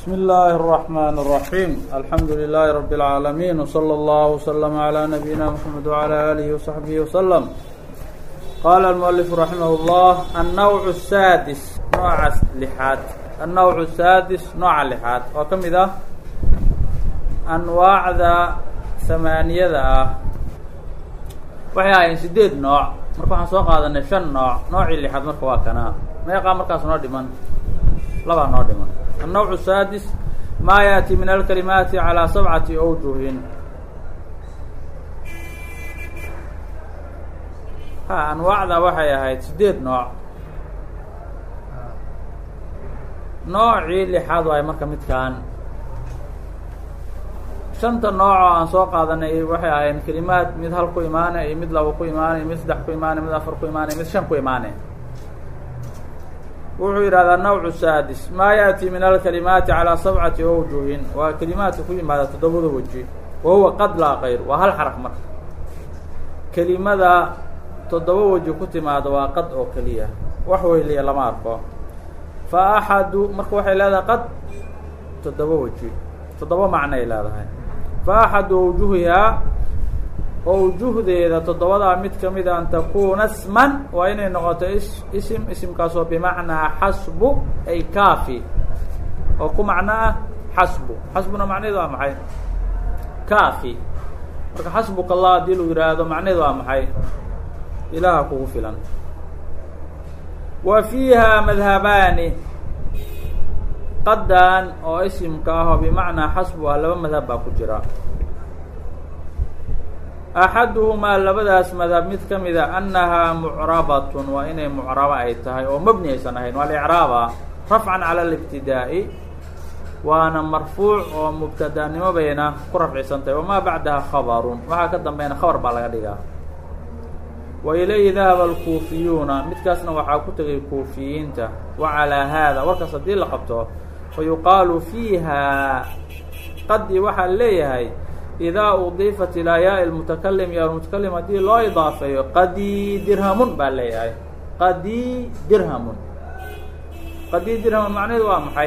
بسم الله الرحمن الرحيم الحمد لله رب العالمين وصلى الله وسلم على نبينا محمد وعلى آله وصحبه وسلم. قال المؤلف رحمه الله النوع السادس نوع لحاد النوع السادس نوع لحاد وكم إذا أنواع ذا ثمانية ذا وحياين سديد نوع مركو حن سوق هذا نشن نوع لحاد مركو واكنا ما يقع مركز نوع دمان لبا نوع دمان. النوع السادس ما يأتي من الكلمات على 7 أوجه. أنواع ذا وحي هاي سديد نوعي لحاد واي مركا متكان شنت نوع عن سوق هذا وحي هاي كلمات مid hal ku imaanay mid laba ku imaanay mid saddex ku imaanay mid afar ku imaanay mid shan ku imaanay. wuxuu yidhahdaa nawcu saadis maa yaأti min alkalimaati calىa 7 awjuhin waa kelimaadka ku yimaada 7 weji wahuwa qad laa kayr waa hal xaraf marka kelimada 7 weji ku timaada waa qad oo keliya wax weyliya lama arko fa axadu marka waxay leedahay qad 7 weji 7 macno ay leedahay fa axadu awjuhihaa awjuhdeeda 7daa mid ka mida an takuuna isman waa inay noqoto isimkaasoo bimacnaa xasbu ay kaafi oo ku macno ah xasbuna macnaheedu waa maxay kaafi marka xasbuka allah haddii lagu yidhaahdo macnaheedu waa maxay ilaaha kugu filan. wa fiiha madhabaani qadan oo isimka ah oo bimacnaa xasbu ah 2 madhab baa ku jira. axaduhumaa labadaas madhab mid ka mida annahaa mucrabatun waa inay mucraba ay tahay oo mabni aysan ahayn waa licraaba rafcan cala alibtidaa'i waana marfuuc oo mubtadaanimo bayna ku rafcisan tahay wamaa bacdaha khabarun waxaa ka dambeeyna khabar baa laga dhigaa. wa ilayhi dahaba alkuufiyuuna midkaasna waxaa ku tegay kuufiyiinta wa calaa haada warkaas haddii la qabto fa yuqaalu fiiha qadii waxaa leeyahay إdaa uضifat ilaa yaa mutakalim ya mutakalim haddii loo idaafeeyo qadii dirhamun baa leeyahay qadii dirhamun macnaheedu waa maxay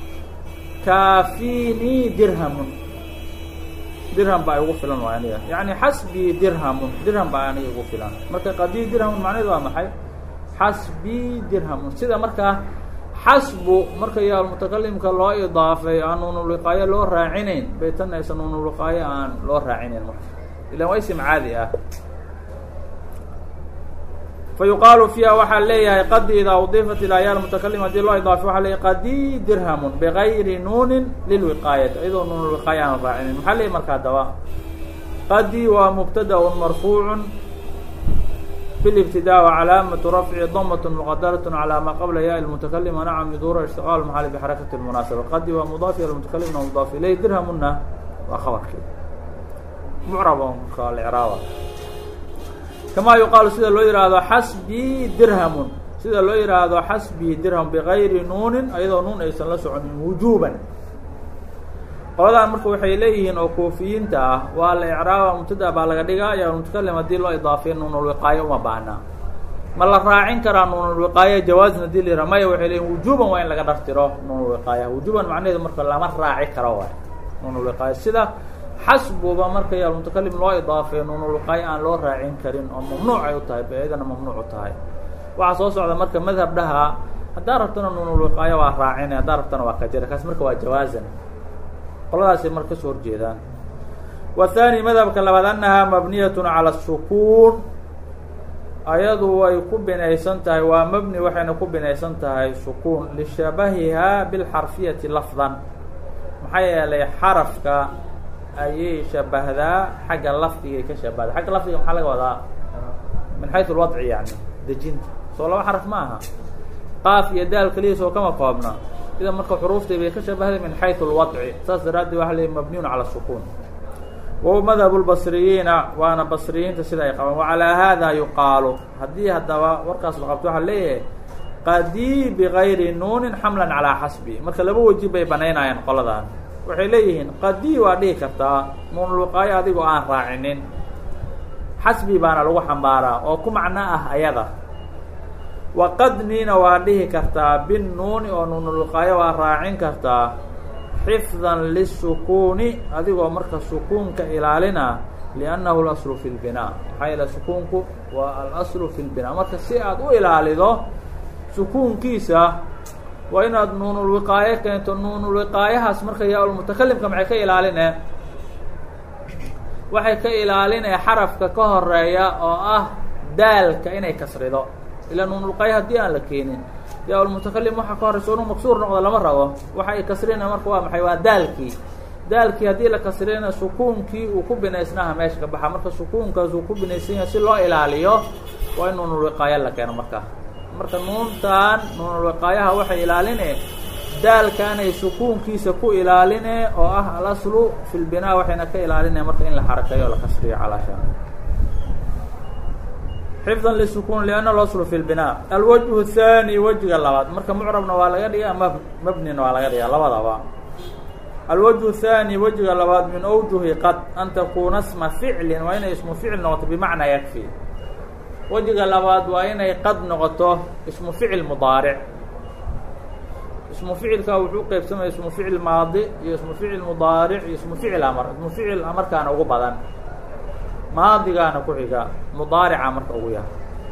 kaafini dirhamun dirham baa igu filan waa aniga yani xasbii dirhamun dirham baa aniga igu filan marka qadii dirhamun macnaheedu waa maxay xasbii dirhamun sida markaa xasbu marka yaa mutakalimka loo idaafay aan nuunulwiqaayo loo raacinayn bay tan aysan nuunulwiqaayo aan loo raacinayn marka ilan waa isim caadi ah. fa yuqaalu fiiha waxaa leeyahay qadi idaa udifat ilaa yaa mutakalim haddii loo idaafay waxaa leeyahay qadii dirhamun bigayri nuunin lilwiqaayati iyadoo nuunulwiqaayo aan raacinayn maxaa leeyahy marka haddaba qadii waa mubtadaun marfuucun بالابتداء وعلامة رفع ضمة مقدرة على ما قبل ياء المتكلم ونعم يدور اشتغال المحل بحركة المناسبة قد ومضاف إلى المتكلم ومضاف إليه درهمنا وخبر كده معربة الإعرابة كما يقال سيدا لو يراد حسبي درهم سيدا لو يراد حسبي درهم بغير نون أيضا نون أيضا لسعن وجوبا qoladan marka waxay leeyihiin oo kuufiyiinta ah waa la icraaba mubtada baa laga dhigaa yaa mutakalim haddii loo idaafeeyo nuunul wiqaayo uma baahna ma la raacin karaa nuunul wiqaayo jawaazna haddii la yidhaha maya waxay leeyihin wujuuban waa in laga dhartiro nuunul wiqaaya wujuuban macnaheedu marka lama raaci karo waay nuunul wiqaayo sida xasbuba marka yaa mutakalim loo idaafeeyo nuunul wiqaayo aan loo raacin karin oo mamnuuc ay u tahay ba iyadana mamnuuc u tahay. waxaa soo socda marka madhab dhaha haddaa rabtana nuunul wiqaayo waa raacina haddaa rabtana waa ka jira kaas marka waa jawaazan qoladaasay mar ka soo horjeedaan. wathani madhabka labaad annahaa mabniyatun cala asukuun ayadu way ku binaysan tahay waa mabni waxayna ku binaysan tahay sukuun lishabahihaa bilxarfiyati lafdan maxaa yeelay xarafka ayay shabahdaa xagga lafdigay ka shabahda xagga lafdiga maxaa laga wadaa min xaysu alwadci yani dejinta soo 2 xaraf ma aha qaaf iyo daal keliya soo kama koobna ida marka xuruuftii bay ka shabahday min xayثu اlwadci saas daraaddeed waxa leeyahy mabniyun calى الsukuun wahuwa madhabu اlbasriyiina waana basriyiinta sida ay qabaan wacalaa hada yuqaalu haddii haddaba warkaas la qabto waxaa leeyahay qadii bigayri nuunin xamlan calىa xasbi marka 2 weji bay banaynayaan qoladan waxay leeyihiin qadii waa dhihi kartaa nuunulwiqaayo adigoo aan raacinin xasbi baana lagu xambaaraa oo ku macno ah ayada waqadniina waa dhihi kartaa binnuuni oo nuunulwiqaayo waa raacin kartaa xifdan lisukuni adigoo marka sukuunka ilaalina liannahu اlaslu fi اlbinaa maxaa yeele sukuunku waa alaslu fi اlbinaa marka si aad u ilaalido sukuunkiisa waa inaad nuunulwiqaayo keento nuunulwiqaayahaas marka yaa-ulmutakalimka maxay ka ilaaline waxay ka ilaalinaya xarafka ka horeeya oo ah daalka inay kasrido ilaa nuunulwiqaayo haddii aan la keenin yaa-ulmutakalim waxaa ka horeysa inuu maksuur noqdo lama rabo waxa ay kasrina marka waa maxay waa daalkii haddii la kasrina sukuunkii uu ku binaysnaha meesha ka baxa marka sukuunkaas uu ku binaysan yahay si loo ilaaliyo waa in nuunulwiqaayo la keeno marka nuunulwiqaayaha waxay ilaaline daalkaanay sukuunkiisa ku ilaaline oo ah alaslu fi lbinaa waxayna ka ilaaline marka in la xarakeeyo o la kasriyo calaasha xifdan lisukun lianna alaslu fi lbinaa alwajhu thaani wejiga labaad marka mucrabna waa laga dhigaa mabnina waa laga dhigaa labadaba alwجه الثاني wejiga labaad min أwjuhi qad an takuna sma ficli waa inay ismu ficil noqoto bimacnaa yakfi wejiga labaad waa inay qad noqoto ismu ficil mudaaric ismu ficilka wuxuu qeybsamaya ismu ficil maadi iyo ismu ficil mudaaric iyo ismu ficil amar ismu ficil amarkaana ugu badan maadigaana ku xiga mudaarica marka ugu yahay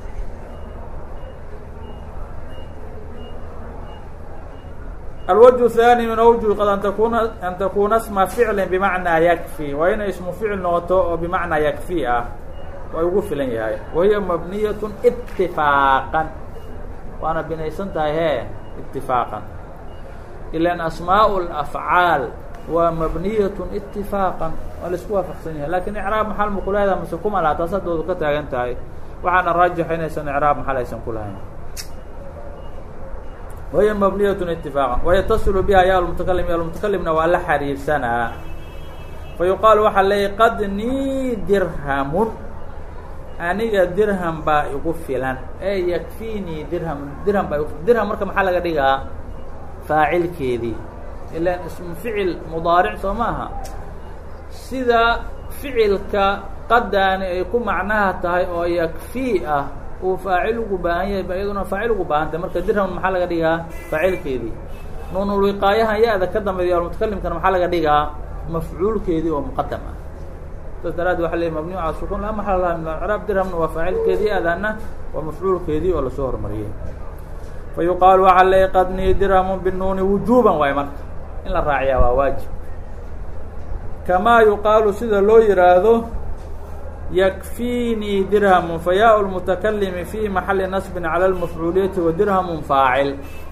الوجه الثاني من أوجه qad an takuna sma ficli bmacnaa yakfi waa inay ismu ficil noqoto oo bimacnaa yakfi ah way ugu filan yahay wahiya mabniyaة itifaaqan waana binaysan tahay itifaaqan ilan asmaaء الأfcaal waa mabniyaة itifaaqan waa laisku waafaqsan yahay lakin icraab maxal ma kulaheeda mase kuma laha taas hadoodu ka taagan tahay waxaana raajixa inaysan icraab maxal aysan kulahayn wahiy mabniyaة itifaaqan wayatasilu biha yaa-ulmutakalim yaa-ulmutakalimna waa la xariirsanaa fayuqaalu waxaa leeyay qadnii dirhamun aniga dirham baa igu filan ee yakfiinii dirham baa dirham marka maxaa laga dhigaa faacilkeedii ilaan ismu ficil mudaaric soo maaha sida ficilka qadaani ay ku macnaha tahay oo yakfii ah uu faacil ugu baahan yahay ba iyaduna faacil ugu baahantay marka dirham maxaa laga dhigaa faacilkeedii nuunulwiqaayahan ya-da ka dambeeya yaa-ulmutakalimkana maxaa laga dhigaa mafcuulkeedii oo muqadam ah saas daraaddeed waxa leey mabniyu cala sukun laa maxala laha min acraab dirhamna waa faacilkeedii ya-daana waa mafcuulkeedii oo lasoo hormariyey fa yuqaalu waxaa leey qadnii dirhamun binuuni wujuuban waay marka in la raaciyaa waa waajib kamaa yuqaalu sida loo yihaahdo yakfiinii dirhamu fayaa lmutakalimi fi maxali nasbin cala lmafcuuliyati wa dirhamun faacil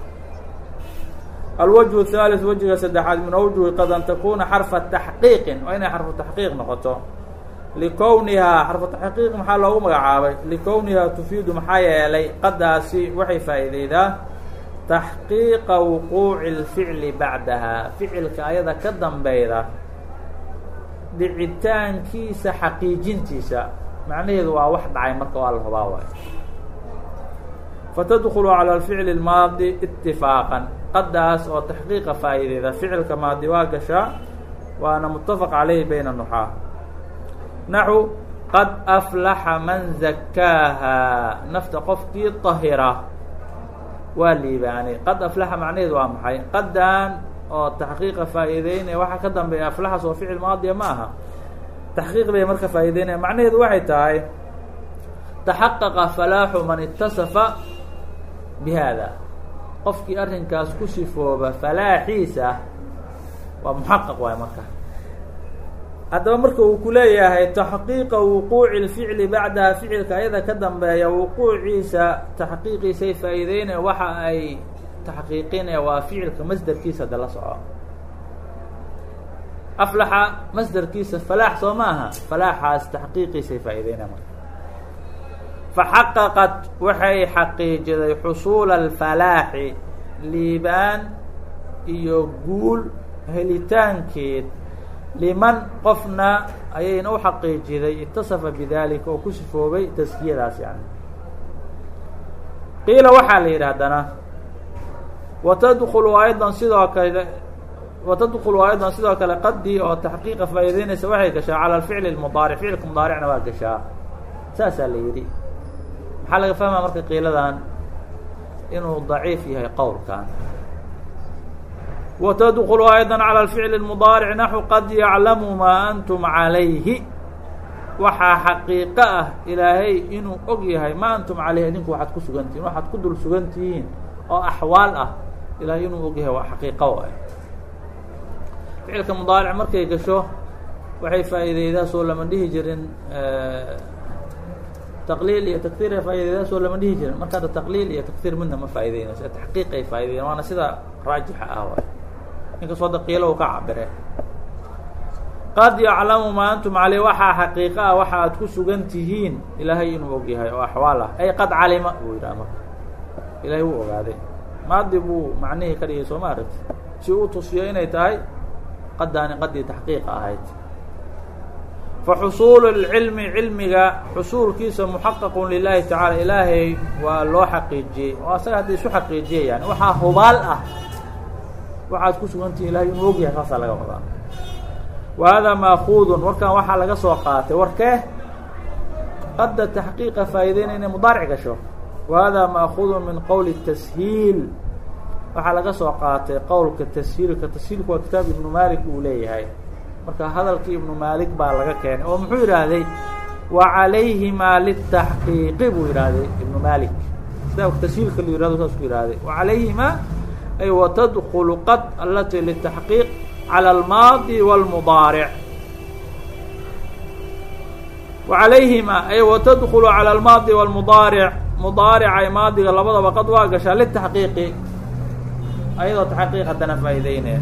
alwجه الثالث wejiga saddexaad min awjuhi qad an takuna xarfa taxqiiqin waa inay xarfu taxqiiq noqoto likownihaa xarfu taxqiiq maxaa loogu magacaabay likownihaa tufiidu maxaa yeelay qadaasi waxay faa'iideydaa taxqiiqa wuquuci اlficli bacdaha ficilka ayada ka dambeyda dhicitaankiisa xaqiijintiisa macnaheedu waa wax dhacay marka waa la hubaa waay fatadkulu calى اlficli اlmaadi itifaaqan qadaas oo taxqiiqa faa'iideyda ficilka maadi waa gashaa waana mutafaq calayhi bayna nuxaa naxu qad aflaxa man zakaaha nafta qofkii طahira waa liibaanay qad aflaxa macnaheedu waa maxay qadan oo taxqiiqa faa'iideynaya waxaa ka dambeeya aflaxas oo ficil maadiya ma aha taxqiiq bay marka faa'iideynaya macnaheedu waxay tahay taxaqaqa falaaxu man itasafa bihada qofkii arrinkaas ku sifooba falaaxiisa waa muxaqaq waay marka haddaba marka uu ku leeyahay taxqiiqa wuquuci اlficli bacdaha ficilka ayada ka dambeeya wuquuciisa taxqiiqiisay faa'iideynaya waxa ay taxqiiqinaya waa ficilka masderkiisa da la soco aflaxa masderkiisa falaax soo ma aha falaaxaas taxqiiqiisay faa'iideynaya marka faxaqaqat waxay xaqiijiday xusuula alfalaaxi liibaan iyo guul helitaankeed liman qofna ayayna u xaqiijiday itasafa bidalika oo ku sifoobay taskiyadaas yani qiila waxaa la yidhi haddana watadkulu aydan sidoo kale qadii oo taxqiiqa faa'iideynaysa waxay gashaa cala alficli lmudaaric ficilka mudaaricna waa gashaa saasaa la yidhi maxaa laga fahmaa marka qiiladan inuu daciif yahay qowlkan وتدخل أيضا على الفعل المضارع نحو قد يعلم ما أنتم عليه waxaa xaqiiqo ah ilaahay inuu og yahay ma antum caleyh idinku waxaad ku sugantihiin waxaad ku dul sugantihiin oo axwaal ah ilaahay inuu og yahay waa xaqiiqo waay ficilka mudaaric markay gasho waxay faa'iideydaa soo lama dhihi jirin taqliil iyo taktiir ay faa'iideydaa soo lama dhihi jirin marka hadda taqliil iyo taktiir midna ma faa'iideynayso taxqiiq ay faa'iideyn waana sida raajixa ah waay inkastoo hadda qiilo uu ka cabire qad yaclamu maa antum caleyh waxaa xaqiiqa ah waxa aad ku sugan tihiin ilaahay inuu og yahay oo axwaal ah ay qad calima buu yidhaha marka ilaahay wuu ogaaday maadi buu macnihii ka dhigay soo ma aragti si uu tusiyo inay tahay qadaani qadii taxqiiqa ahayd fa xusuulu lcilmi cilmiga xusuulkiisa muxaqaqun lilahi tacala ilaahay waa loo xaqiijiyey oo asaga hadda isu xaqiijiyay yani waxaa hubaal ah waxaad ku sugan tihiin ilahay inuu og yahay saasaa laga wadaa وهذا مأخوذ warkan waxaa laga soo qaatay warkee qada تaxقيiqa faa'ideynaya inay mdaarc gasho وهذا مأخوذ min qowl التسhiil waxaa laga soo qaatay qowlka تshiilka تshiilku waa kitaab iبnu malik uu leeyahay marka hadalkii iبnu malik baa laga keenay oo muxuu yidhaahday وعalayهima للتaxقيiqi buu yidhaahday iبnu malik kitaabka تshiilka la yihahdo saas ku yihahday وعalayهima ay وتdkل qad alati للتaxقيiq على الماضي والمضارع وعalayهima ay وتدخل على الماضي والمضارع مضاaرca maadiga labadaba qad waa gashaa للتaحقيiqi ayadoo تaxقيiq haddana faa'ideynaya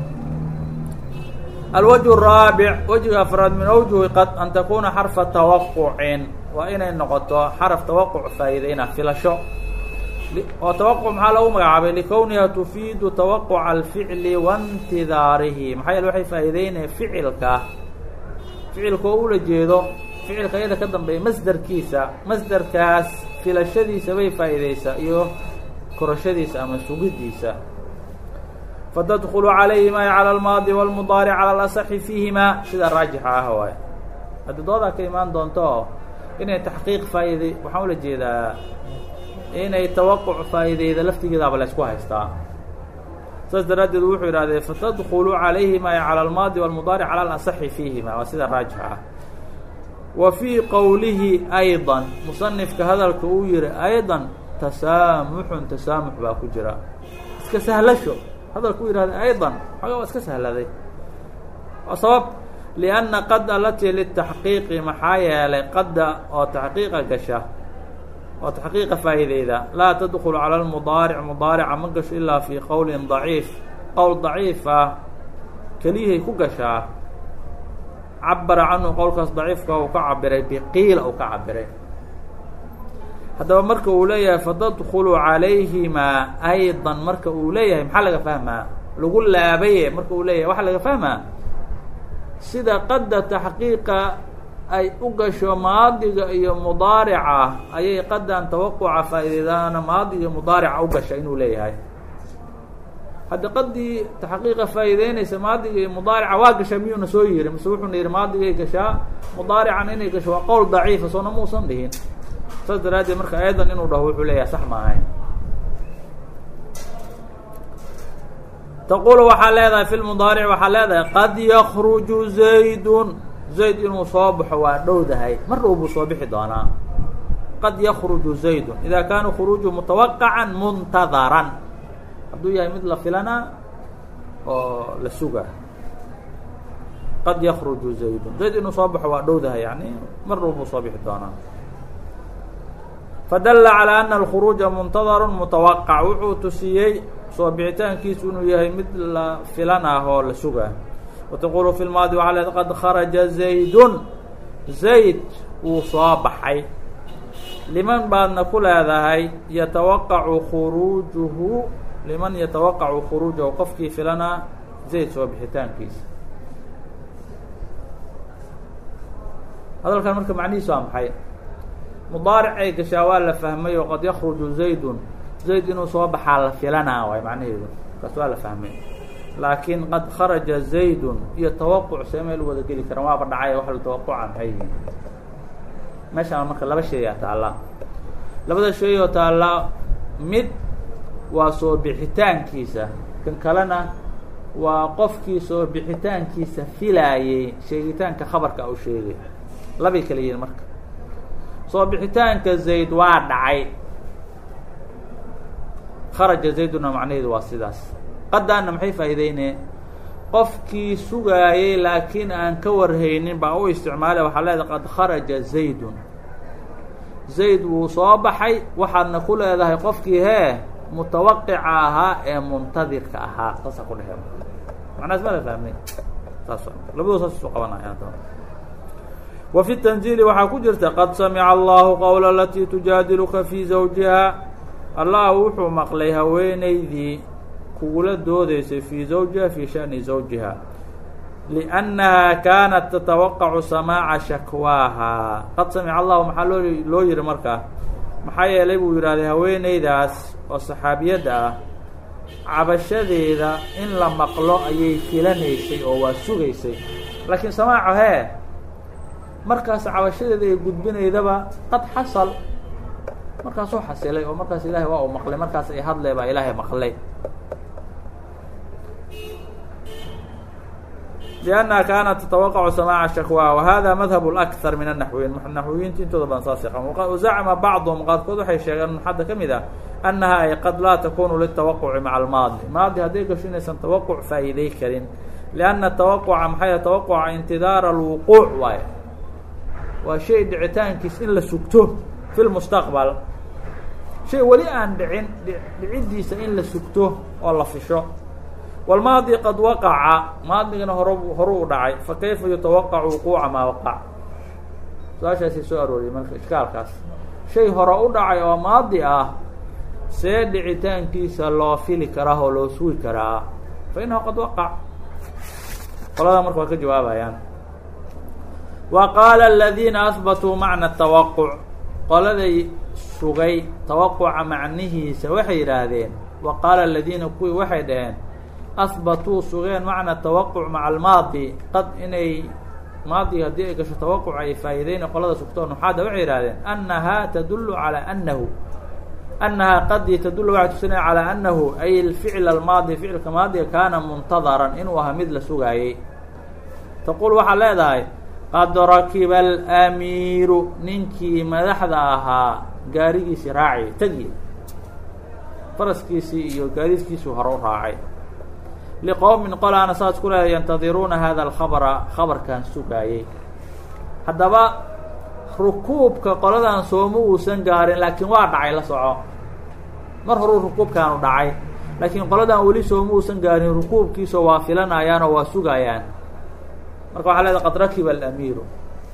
الوجه الرaaبع وجهga أفraad min أوجهi qad أn تkuna xرفa توqعin waa inay noqoto xرف توqع faa'iideyna filasho oo توqع maxaa lagu magacaabay لكwniha تufiidu توqع الفicli وانtidaarihi maxaa yeele waxay faa'iideynaya ficilka oo ula jeedo ficilka iyada ka dambeeya masderkiisa masderkaas filashadiisa bay faa'iideysaa iyo korashadiisa ama sugidiisa fatadkulu عalayhima calى الmaadi والمضاarع calى الأصxi fiihima sida raajixa ah waay haddi doodaa ka imaan doonto inay taxqiiq faa'iide waxaan ula jeedaa inay tawaquc faa'iideyda laftigeedaaba la isku haystaa saas daraaddeed wuxuu yidhahdee fatadkulu calayhima calى اlmaadi wاlmudaaric calى اlaصxi fiihima waa sida raajixa ah wa fii qowlihi ayضا musanifka hadalka uu yihi ayضا tasaamuxun tasaamux baa ku jira iska sahlasho hadalka uu yihahday ayضا xoogaa waa iska sahladay waa sabab لأnna qad alatii lلتaxqiiqi maxaa yeelay qadda oo taxqiiqa gasha oo taxqiiqa faa'iideyda laa tadkulu calى اlmudaaric mudaarica ma gasho ilaa fii qowlin ضaciif qowl ضaciif ah keliyahay ku gashaa cabara canhu qowlkaas daciifka uu ka cabiray biqiila uu ka cabiray haddaba marka uu leeyahay fatadkulu calayhimaa ayضا marka uu leeyahay maxaa laga fahmaa lagu laabaye marka uu leeyahay waxaa laga fahmaa sida qadda taxqiiqa ay u gasho maadiga iyo mudaarica ayay qadan tawaquca faa'iideedaana maadi iyo mudaarica u gasha inuu leeyahay hadda qadii taxqiiqa faa'iideynaysa maadiga iyo mudaarica waa gashaa miyuuna soo yiri mise wuxuuna yihi maadigay gashaa mudaarican inay gasho waa qowl daciifa soona muusan dhihin saas daraaddeed marka aydan inuu dhaho wuxuu leeyahay sax ma ahayn taqulu waxaa leedahay fi lmudaaric waxaa leedahay qad yakruju zaydun zayd inuu soo baxo waa dhowdahay mar dhow buu soo bixi doonaa qad yakruju zaydun idaa kaana khuruuju mutawaqacan muntadaran hadduu yahay mid la filanaa oo la suga qad yakruju zaydun zayd inuu soo baxo waa dhowdahay yani mar dhow buu soo bixi doonaa fadalla calىa ana alkhuruuja muntadaru mutawaqac wuxuu tusiyey soo bixitaankiisu inuu yahay mid la filan ah oo la suga wataqulu fi lmaadi waxaa leed qad kharaja zaydun zayd wuu soo baxay liman baadna ku leedahay yatawaqacu khuruujuhu liman yatawaqacu khuruujahu qofkii filanaa zayd soo bixitaankiisa hadalkan marka macnihiisu waa maxay mudaaric ay gashaa waa la fahmay oo qad yakruju zaydun zayd inuu soo baxaa la filanaa waay macnaheedu kaas waa la fahmay laakiin qad kharaja zaydun iyo tawaquc see meel wada geli karaan waaba dhacay wax la tawaquca maxay yihiin meeshaan marka laba sheeyaa taallaa labada shay oo taallaa mid waa soo bixitaankiisa kan kalena waa qofkii soo bixitaankiisa filaayey sheegitaanka khabarka u sheegay labay kala yihiin marka soo bixitaanka zayd waa dhacay kharaja zayduna macnaheedu waa sidaas qadaana maxay faa'iideynee qofkii sugaayey laakiin aan ka warhaynin baa u isticmaalay waxaa leedahay qad kharaja zaydun zayd wuu soo baxay waxaadna ku leedahay qofkii hee mutawaqica ahaa ee muntadirka ahaa saasa ku dhehe macnaas ma la fahmay saas labadoo saas isu qabanaya wa fi tanziili waxaa ku jirta qad samica allahu qawla alatii tujaadiluka fii zawjiha allah wuxuu maqlay haweenaydii kugula doodaysay fii zawjiha fii shani zawjiha liannaha kaanat tatawaqacu samaaca shakwaaha qad samica allahu maxaa loo yihi markaa maxaa yeelay buu yidhahday haweenaydaas oo saxaabiyadda ah cabashadeeda in la maqlo ayay filanaysay oo waa sugaysay laakiin samaaco hee markaas cabashadeeda ay gudbinaydaba qad xasal markaasuu xasilay oo markaas ilaahay waa uu maqlay markaas ay hadlay baa ilaahay maqlay لأnنha kaanat تتوqع samاع shakwaa وhada madhab الأkثar min النaxwiyin naxwiyiinta intooda badan saas yaqaan وzacma bacضهm qaarkood waxay sheegeen xadda ka mid ah أnnaha ay qad laa takunu liلتawaqci maعa الmaadi maadi hadday gasho inaysan tawaquc faa'iiday karin لأnna tawaquca maxay tawaquca intidaar الwuquuع waayo waa shay dhicitaankiis in la sugto fi lmustaqbal shay weli aan dhicin dhiciddiisa in la sugto oo la fisho والmaadi qad waqaca maadigana horu u dhacay fakayfa yutawaqac wuquuca maa waqac su-aashaasay soo arooriyay marka ishkaalkaas shay hore u dhacay oo maadi ah see dhicitaankiisa loo fili karaa oo loo sugi karaa fa inahu qad waqac qoladaa marka waa ka jawaabayaan wa qaala aladiina ahbatuu macna tawaquc qoladay sugay tawaquca macnihiisa waxay yidhaahdeen wa qaala aladiina kuwii waxay dhaheen ahbatuu sugeen macna tawaquc maca almaadi qad inay maadiga haddii ay gasho tawaquc ay faa'iideyn qolada sugtoo nuxaada waxay yidhahdeen annahaa tadullu calaa annahu annahaa qadii tadullu waxay tusinaya calaa annahu ay alficl almaadi ficilka maadiga kaana muntadaran inuu ahaa mid la sugaayey taquul waxaa leedahay qad rakiba alamiiru ninkii madaxda ahaa gaarigiisii raacay tegi faraskiisii iyo gaadiidkiisii hore u raacay liqowmin qolaana saas ku leeday yantadiruuna hada alkhabara khabarkan sugaayey haddaba rukuubka qoladan sooma uusan gaarin laakiin waa dhacay la soco mar horuu rukuubkaanu dhacay laakiin qoladan weli sooma uusan gaarin rukuubkiisoo waa filanayaan oo waa sugaayaan marka waxaa leedahay qad rakiba alamiiru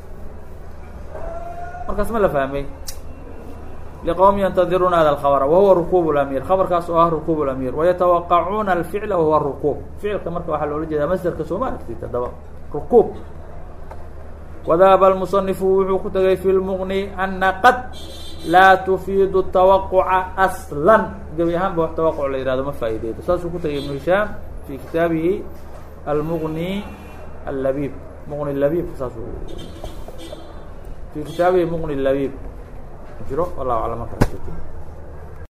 markaas ma la fahmay liqowmi yantadiruuna hada alkhabra wahuwa rukuub اlamiir khabarkaas oo ah rukuub اlamiir wayatawaqacuuna alficla wahuwa rukuub ficilka marka waxaa loola jeedaa masderka sooma aragtid haddaba rukuub wadahaba almusanifu wuxuu ku tegay fi lmuqni ana qad laa tufiidu tawaquca aslan gebi ahaanba wax tawaquc la yihahdo ma faa'iideydo saasuu ku tegay ibnu hishaam fi kitaabihi almuqni allabiib muqni labiib saasuu fi kitaabihi muqni labiib jiro wallahu aclam.